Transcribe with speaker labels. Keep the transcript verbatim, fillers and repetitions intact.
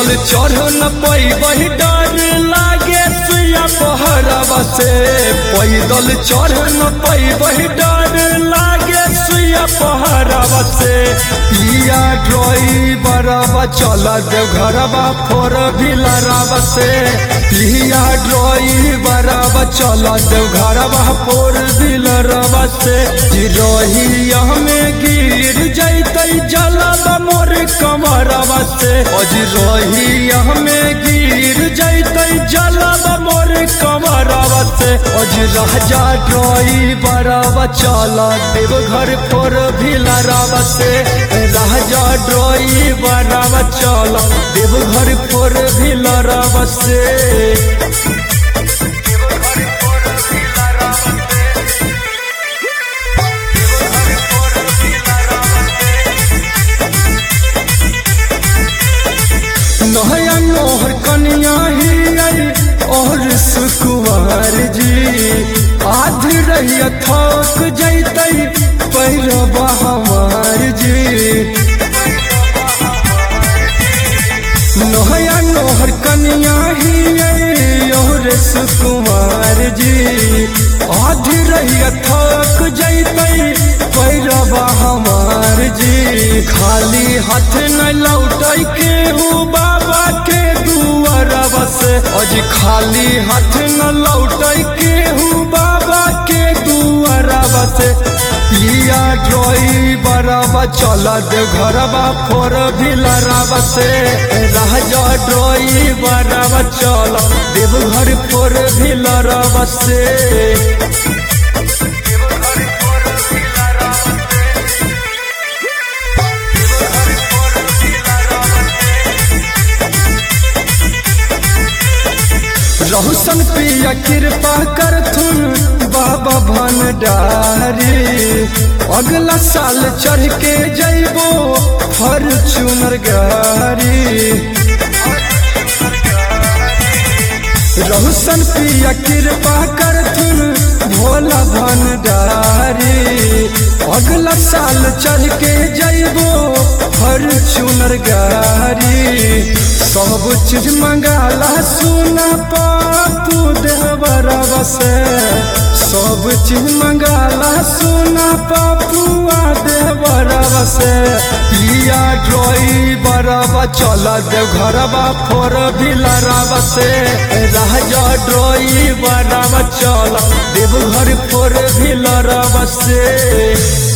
Speaker 1: पैदल चढ़ न पैबही डर लागे सुइया पहरवा से। पैदल चढ़ न पैबही डर लागे सुइया पहरवा से। पिया ड्राइवरवा चला देव घरवा फोर व्हीलरवा से। पिया ड्राइवरवा चला देव घरवा फोर व्हीलरवा से। रही हमें गिर जैतै जला मोर कमरवा से। अज रही हमें गिर जैतै जला मोर कमरवा से। अज राजा ड्राइवरवा चला देव घर फोर व्हीलरवा से। राजा ड्राइवरवा चला देव घर फोर व्हीलरवा से। नया नोहर कन्या ही और सुकुमार जी। आधी रही थक जैतै पैरवा हमार जी। नया नोहर कन्या ही और सुकुमार जी। आधी रही थक जैतै पैरवा हमार जी। खाली हाथ न लौटै के हूँ बाबा के दुआरवा से। अज खाली हाथ न लौटै के हूँ बाबा के दुआरवा से। पिया ड्राइवरवा चला देव घरवा फोर व्हीलरवा से। राजा ड्राइवरवा चला देव घर फोर व्हीलरवा से। रहुसन पिया कृपा करथुन बाबा भंडारी। अगला साल चढ़ के जैबो फॉर्च्यूनर गाड़ी। रहुसन पिया कृपा करथुन भोला भंडारी। अगला साल चढ़ के जैबो फॉर्च्यूनर गाड़ी। सब चीज मंगाला सुना पापू देवरवा से। सब चीज मंगाला सुना पापुआ देवरवा से। पिया ड्राइवरवा चला देव घरवा फोर व्हीलरवा से। राजा ड्राइवरवा चला देव घर फोर व्हीलरवा से।